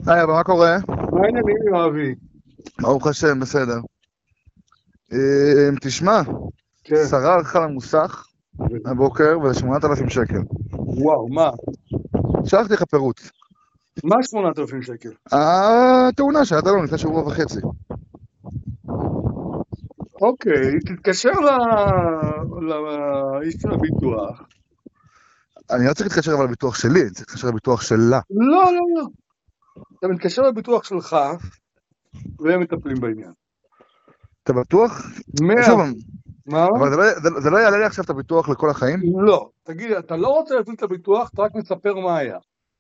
היי, אבל מה קורה? מה העניינים עם אבי? ברוך השם, בסדר. תשמע, כן, שרה הלכה למוסך הבוקר ול8,000 שקל. וואו, מה? שלחתי לך פירוט. מה 8,000 שקל? התאונה שהייתה לנו לפני שבוע וחצי. אוקיי, תתקשר לאיש של הביטוח. אני לא צריך להתקשר אבל לביטוח שלי, אני צריך להתקשר לביטוח שלה. לא, לא, לא. אתה מתקשר לביטוח שלך, והם מטפלים בעניין. אתה בטוח? מאה. שוב, מה? אבל זה לא יעלה לי עכשיו את הביטוח לכל החיים? לא. תגיד, אתה לא רוצה להפעיל את הביטוח, אתה רק מספר מה היה.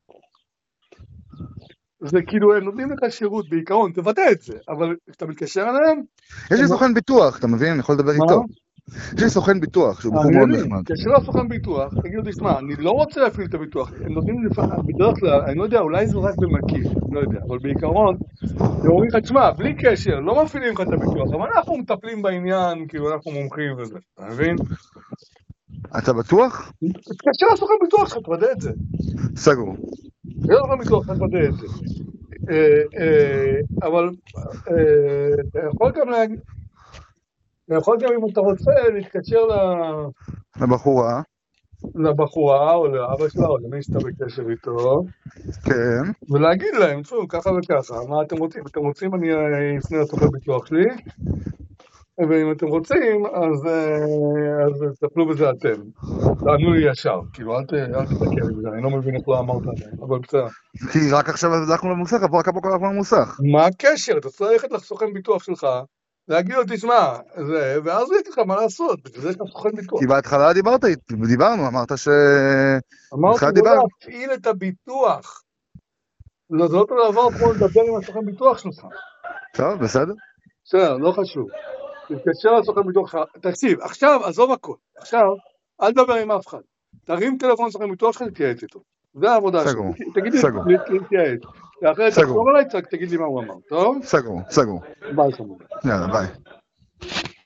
זה כאילו, הם נותנים לך שירות בעיקרון, תוודא את זה, אבל כשאתה מתקשר אליהם, יש לי הם... סוכן ביטוח, אתה מבין? אני יכול לדבר מה? איתו. יש לי סוכן ביטוח, שהוא בחור אני מאוד מבין, נחמד. תקשר לסוכן ביטוח, תגיד לו, תשמע, אני לא רוצה להפעיל את הביטוח, הם נותנים לי בדרך כלל, אני לא יודע, אולי זה רק במקיף, אני לא יודע, אבל בעיקרון, הם אומרים לך, תשמע, בלי קשר, לא מפעילים לך את הביטוח, אבל אנחנו מטפלים בעניין, כאילו אנחנו מומחים וזה, אתה מבין? אתה בטוח? תתקשר לסוכן ביטוח שלך, תוודא את זה. סגור. תקשר לסוכן ביטוח שלך, תוודא את זה. אבל אתה יכול גם להגיד, אתה יכול גם אם אתה רוצה להתקשר לבחורה. לבחורה או לאבא שלה או למי שאתה בקשר איתו, כן. ולהגיד להם, תשמעו, ככה וככה, מה אתם רוצים? אתם רוצים, אני אפנה לסוכן ביטוח שלי, ואם אתם רוצים, אז תטפלו בזה אתם. תענו לי ישר, כאילו, אל תתעכב עם זה, אני לא מבין איך לא אמרת להם, אבל בסדר. כי רק עכשיו הלכנו למוסך, רק הבוקר הלכנו למוסך. מה הקשר? אתה צריך ללכת לסוכן ביטוח שלך, להגיד לו, תשמע, ואז הוא יגיד לך מה לעשות, בגלל זה יש לך סוכן ביטוח. כי בהתחלה דיברנו, אמרת ש... אמרתי, בתחילת לא דיברנו. להפעיל את הביטוח. לא, זה לא אותו דבר כמו לדבר עם הסוכן ביטוח שלך. טוב, בסדר. בסדר, לא חשוב. תתקשר לסוכן ביטוח שלך, תקשיב, עכשיו, עזוב הכל, עכשיו, אל תדבר עם אף אחד. תרים טלפון לסוכן ביטוח שלך, תתייעץ איתו. זה העבודה שלך, סגור, תגיד לי, סגור, להתייעץ. ואחרי סגור, תחזור אליי, תגיד לי מה הוא אמר, טוב? סגור, סגור. ביי חמוד. יאללה, ביי.